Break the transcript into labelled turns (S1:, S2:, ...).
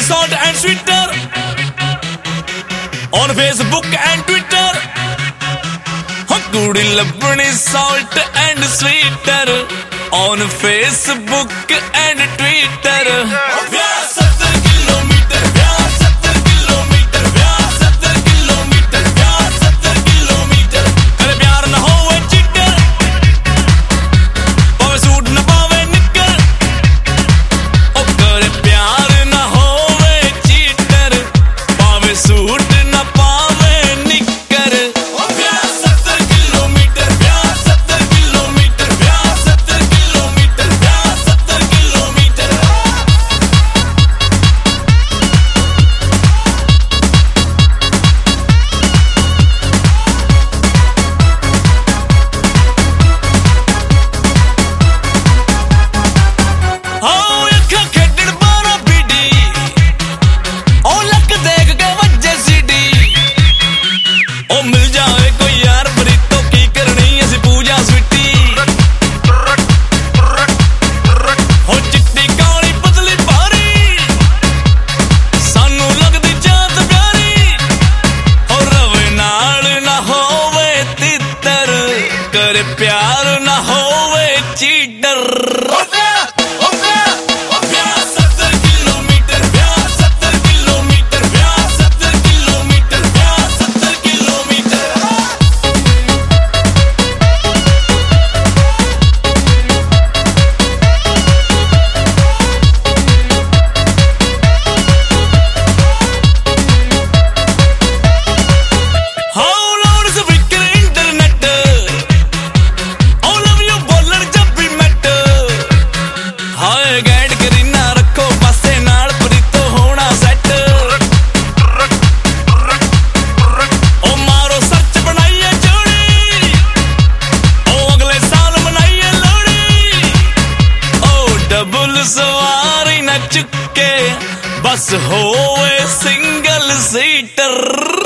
S1: salt and sweeter on Facebook and Twitter. Goody labni salt and sweeter on Facebook and Twitter. प्यार ना होवे cheater. गैड करीना रखो पासे नाल प्रीतो होना सेट। ओ मारो सर्च बनाइए जोड़ी, ओ अगले साल मनाइए लोड़ी। ओ डबल सवारी न चुके बस होवे सिंगल सीटर।